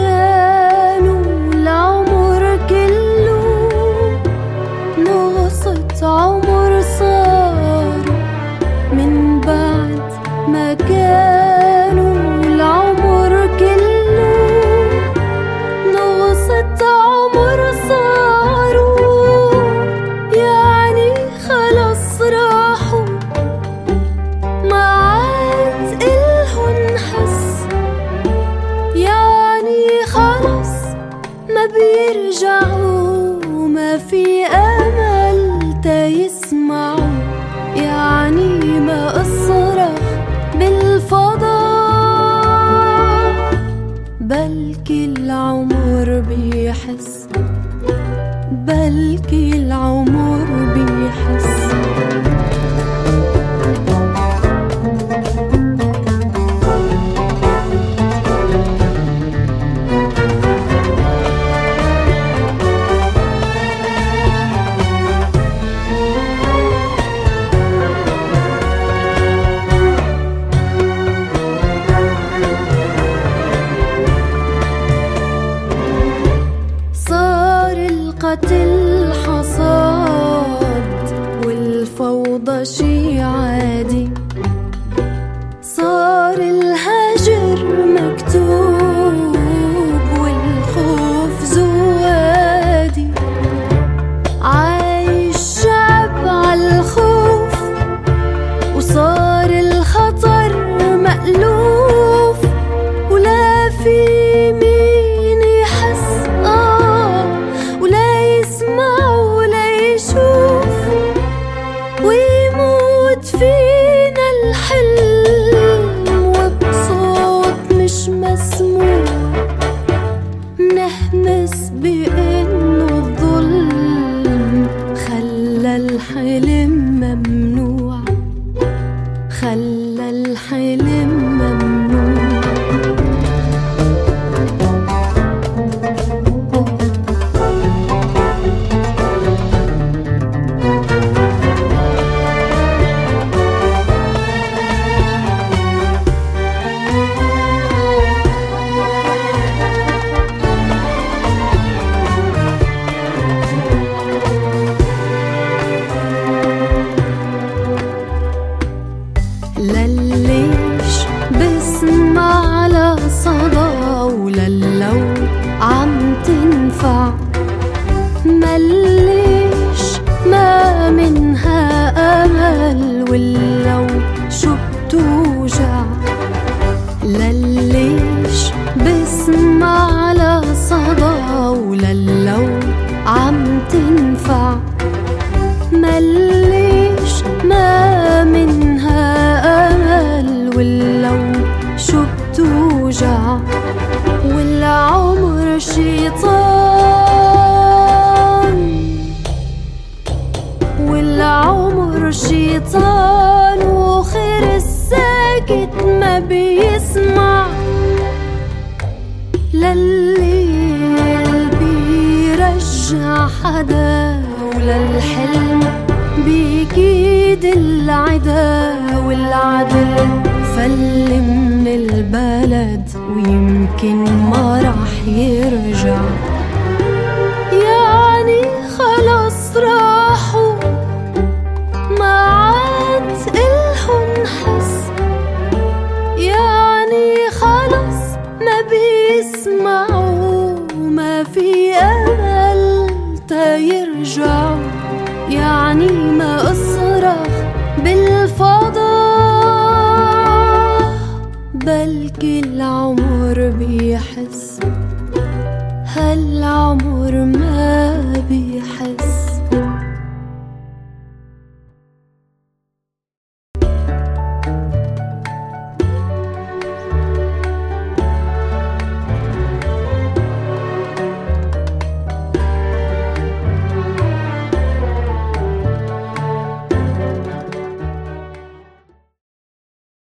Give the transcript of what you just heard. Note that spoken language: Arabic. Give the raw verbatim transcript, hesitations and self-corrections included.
كانوا العمر كله نقصة عمر صاروا من بعد ما كانوا العمر كله نقصة عمر صاروا، يعني خلص راحوا ما عاد إلهن حس، يعني خلص ما بيرجعوا، ما في أمل تا يسمعوا، يعني ما أصرخ بالفضاء بلكي العمر بيحس، بلكي العمر بيحس. القتل حصاد والفوضى شي عادي، صار الهجر مكتوب والخوف زوادي، عايش الشعب عالخوف وصار الخطر مألوف، ولا في مين يحس آه ولا يسمع ولا يشوف، ويموت فينا الحلم وبصوت مش مسموع، نحمس بإنه الظلم خلى الحلم ممنوع، خلى الحلم ممنوع. لليش بسمع على صدى وللو عم تنفع، مليش ما منها أمل ولو شو بتوجع، لليش بسمع على صدى وللو عم تنفع، مليش ما منها أمل ولو شو بتوجع، والعمر شيطان، والعمر شيطان، وخير الساكت ما بيسمع، لليل بيرجع حدا وللحلم بيكيد العدا، والعدل فل من البلد ويمكن ما رح يرجع، يعني خلص راحوا ما عاد إلهن حس، يعني خلص ما بيسمعوا، ما في أمل تا يرجعوا، يعني ما أصرخ بالفضاء بلكي العمر بيحس، هالعمر